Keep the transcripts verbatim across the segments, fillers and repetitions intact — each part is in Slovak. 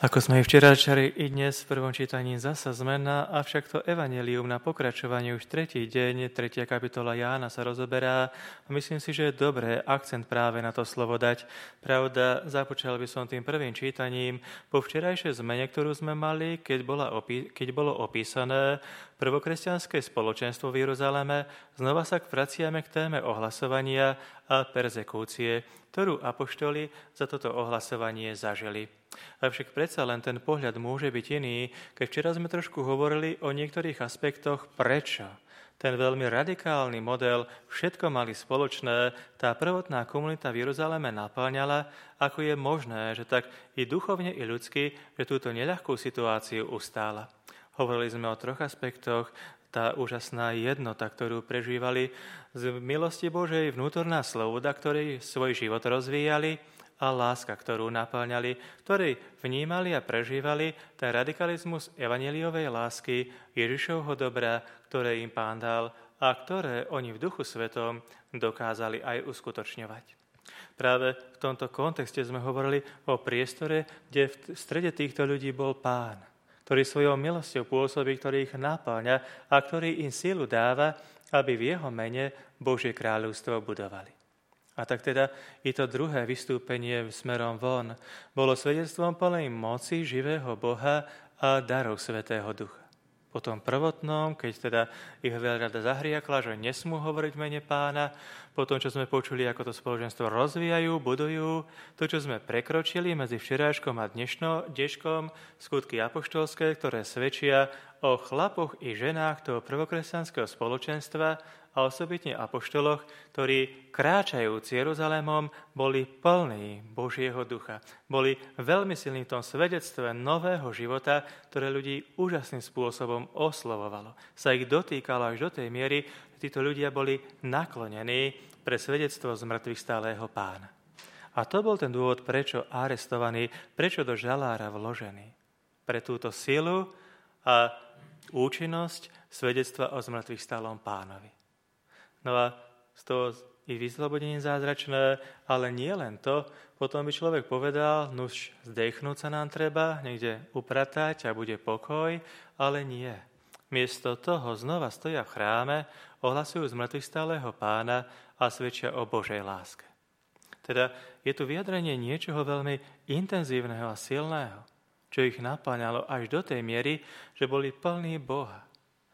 Ako sme i včera čari, i dnes v prvom čítaní zasa zmena, avšak to evanjelium na pokračovanie už tretí deň, tretia kapitola Jána sa rozoberá a myslím si, že je dobré akcent práve na to slovo dať. Pravda, započal by som tým prvým čítaním po včerajšej zmene, ktorú sme mali, keď, bola opí- keď bolo opísané prvokresťanské spoločenstvo v Jeruzaleme, znova sa vraciame k téme ohlasovania a perzekúcie, ktorú apoštoli za toto ohlasovanie zažili. Avšak predsa len ten pohľad môže byť iný, keď včera sme trošku hovorili o niektorých aspektoch prečo. Ten veľmi radikálny model všetko mali spoločné, tá prvotná komunita v Jeruzaleme naplňala, ako je možné, že tak i duchovne, i ľudsky, že túto neľahkú situáciu ustála. Hovorili sme o troch aspektoch, tá úžasná jednota, ktorú prežívali, z milosti Božej vnútorná sloboda, ktorej svoj život rozvíjali, a láska, ktorú naplňali, ktorí vnímali a prežívali ten radikalizmus evanjeliovej lásky Ježišovho dobra, ktoré im Pán dal a ktoré oni v Duchu Svetom dokázali aj uskutočňovať. Práve v tomto kontexte sme hovorili o priestore, kde v strede týchto ľudí bol Pán, ktorý svojou milosťou pôsobí, ktorý ich naplňa a ktorý im silu dáva, aby v jeho mene Božie kráľovstvo budovali. A tak teda i to druhé vystúpenie smerom von bolo svedectvom plnej moci živého Boha a darov Svätého Ducha. Po tom prvotnom, keď teda ich veľrada zahriakla, že nesmú hovoriť v mene Pána, po tom, čo sme počuli, ako to spoločenstvo rozvíjajú, budujú, to, čo sme prekročili medzi včerajškom a dnešno, dneškom, skutky apoštolské, ktoré svedčia o chlapoch i ženách toho prvokresťanského spoločenstva, a osobitne apoštoloch, ktorí kráčajúc Jeruzalémom boli plní Božieho ducha. Boli veľmi silní v tom svedectve nového života, ktoré ľudí úžasným spôsobom oslovovalo. Sa ich dotýkalo až do tej miery, že títo ľudia boli naklonení pre svedectvo z mŕtvych stálého Pána. A to bol ten dôvod, prečo arestovaní, prečo do žalára vložení. Pre túto silu a účinnosť svedectva o zmrtvých stálom Pánovi. No a z toho i vyslobodenie zázračné, ale nie len to, potom by človek povedal, nuž zdechnúť sa nám treba, niekde upratať a bude pokoj, ale nie. Miesto toho znova stoja v chráme, ohlasujú z mŕtvych stálého Pána a svedčia o Božej láske. Teda je tu vyjadrenie niečoho veľmi intenzívneho a silného, čo ich napáňalo až do tej miery, že boli plní Boha.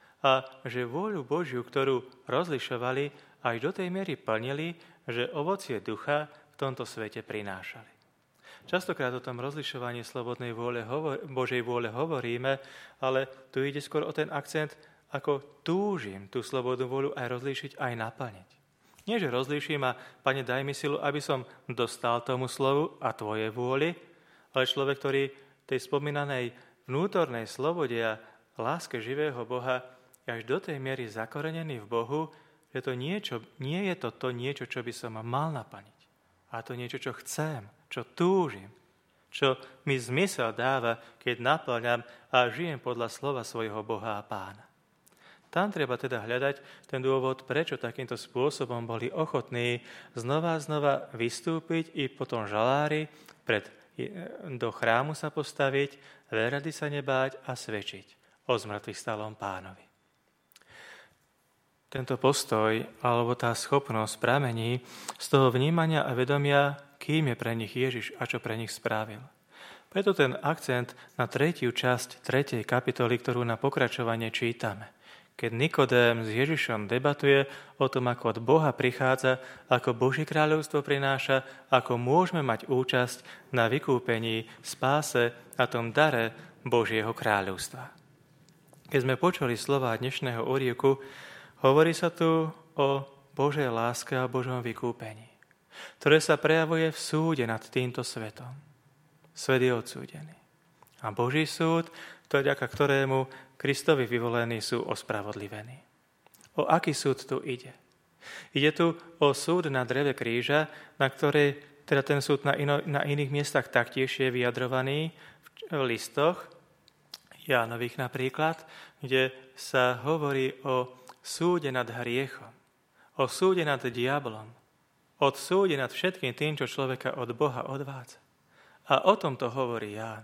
A že vôľu Božiu, ktorú rozlišovali, až do tej miery plnili, že ovocie ducha v tomto svete prinášali. Častokrát o tom rozlišovaní slobodnej vôle, Božej vôle hovoríme, ale tu ide skôr o ten akcent, ako túžim tú slobodnú vôľu aj rozlíšiť, aj naplniť. Nie, že rozlíšim a Pane, daj mi silu, aby som dostal tomu slovu a Tvojej vôli, ale človek, ktorý tej spomínanej vnútornej slobode a láske živého Boha až do tej miery zakorenený v Bohu, že to niečo, nie je to to niečo, čo by som mal naplniť. A to niečo, čo chcem, čo túžim, čo mi zmysel dáva, keď naplňam a žijem podľa slova svojho Boha a Pána. Tam treba teda hľadať ten dôvod, prečo takýmto spôsobom boli ochotní znova a znova vystúpiť i potom žalári pred, do chrámu sa postaviť, veľrady sa nebáť a svedčiť o zmrtvých stálom Pánovi. Tento postoj, alebo tá schopnosť pramení z toho vnímania a vedomia, kým je pre nich Ježiš a čo pre nich spravil. Preto ten akcent na tretiu časť tretej kapitoly, ktorú na pokračovanie čítame. Keď Nikodém s Ježišom debatuje o tom, ako od Boha prichádza, ako Božie kráľovstvo prináša, ako môžeme mať účasť na vykúpení, spáse a tom dare Božieho kráľovstva. Keď sme počuli slová dnešného úryvku, hovorí sa tu o Božej láske a Božom vykúpení, ktoré sa prejavuje v súde nad týmto svetom. Svet je odsúdený. A Boží súd, vďaka ktorému Kristovi vyvolení sú ospravodlivení. O aký súd tu ide? Ide tu o súd na dreve kríža, na ktorej, teda ten súd na, ino, na iných miestach taktiež je vyjadrovaný v, v listoch, Jánových napríklad, kde sa hovorí o súde nad hriechom, o súde nad diablom, o súde nad všetkým tým, čo človeka od Boha odvádza. A o tomto hovorí Ján.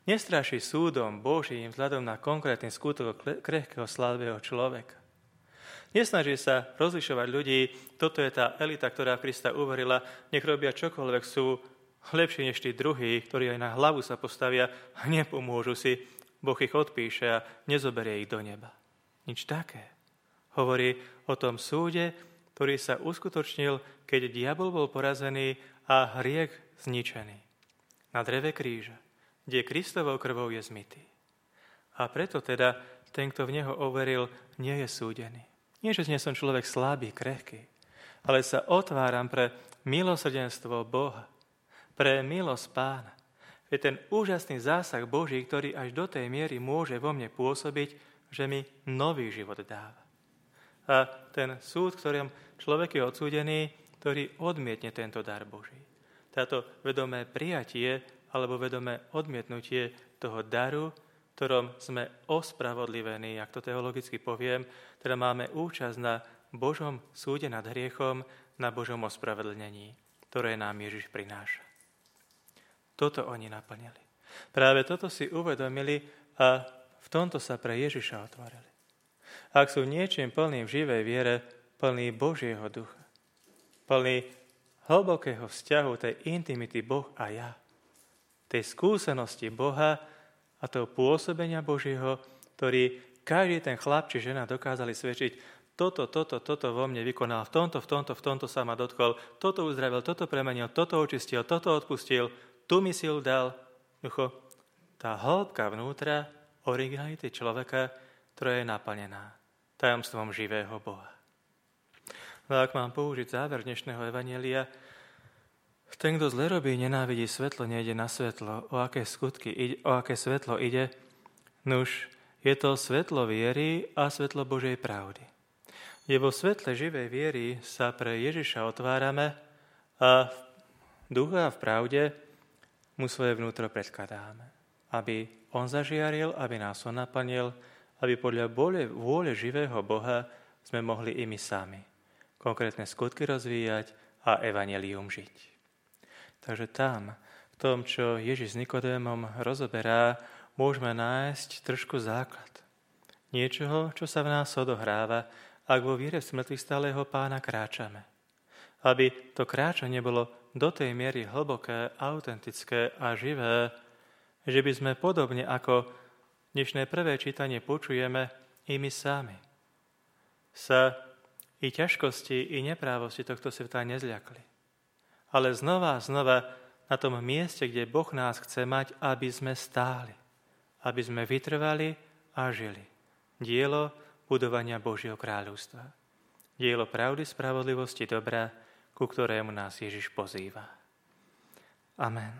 Nestraší súdom Božím vzhľadom na konkrétny skutok krehkého slabého človeka. Nesnaží sa rozlišovať ľudí, toto je tá elita, ktorá v Krista uverila, nech robia čokoľvek, sú lepší než tí druhí, ktorí aj na hlavu sa postavia a nepomôžu si, Boh ich odpíše a nezoberie ich do neba. Nič také. Hovorí o tom súde, ktorý sa uskutočnil, keď diabol bol porazený a hriech zničený. Na dreve kríža, kde Kristovou krvou je zmytý. A preto teda ten, kto v neho overil, nie je súdený. Nie, že nie som človek slabý, krehký, ale sa otváram pre milosrdenstvo Boha, pre milosť Pána. Je ten úžasný zásah Boží, ktorý až do tej miery môže vo mne pôsobiť, že mi nový život dáva. A ten súd, ktorým človek je odsúdený, ktorý odmietne tento dar Boží. Táto vedomé prijatie alebo vedomé odmietnutie toho daru, ktorom sme ospravodlivení, ak to teologicky poviem, teda máme účasť na Božom súde nad hriechom, na Božom ospravedlnení, ktoré nám Ježiš prináša. Toto oni naplnili. Práve toto si uvedomili a v tomto sa pre Ježiša otvorili. Ak sú niečím plným v živej viere, plný Božieho ducha, plný hlbokého vzťahu, tej intimity Boh a ja, tej skúsenosti Boha a toho pôsobenia Božieho, ktorý každý ten chlap či žena dokázali svedčiť, toto, toto, toto vo mne vykonal, v tomto, v tomto, v tomto sa ma dotkol, toto uzdravil, toto premenil, toto očistil, toto odpustil, tu mi silu dal. Ducho, tá hĺbka vnútra originality človeka, ktorá je naplnená tajomstvom živého Boha. No ak mám použiť záver dnešného evanjelia, ten, kto zle robí, nenávidí svetlo, nejde na svetlo. O aké skutky, o aké svetlo ide? Nuž, je to svetlo viery a svetlo Božej pravdy. Je vo svetle živej viery sa pre Ježiša otvárame a v duchu a v pravde mu svoje vnútro predkladáme. Aby on zažiaril, aby nás on naplnil, aby podľa vôle živého Boha sme mohli i my sami konkrétne skutky rozvíjať a evanjelium žiť. Takže tam, v tom, čo Ježiš s Nikodémom rozoberá, môžeme nájsť trošku základ. Niečoho, čo sa v nás odohráva, ak vo viere v smrtvých stálého Pána kráčame. Aby to kráčanie bolo do tej miery hlboké, autentické a živé, že by sme podobne ako dnešné prvé čítanie počujeme i my sami, sa i ťažkosti, i neprávosti tohto sveta nezľakli. Ale znova a znova na tom mieste, kde Boh nás chce mať, aby sme stáli, aby sme vytrvali a žili. Dielo budovania Božieho kráľovstva. Dielo pravdy, spravodlivosti, dobra, ku ktorému nás Ježiš pozýva. Amen.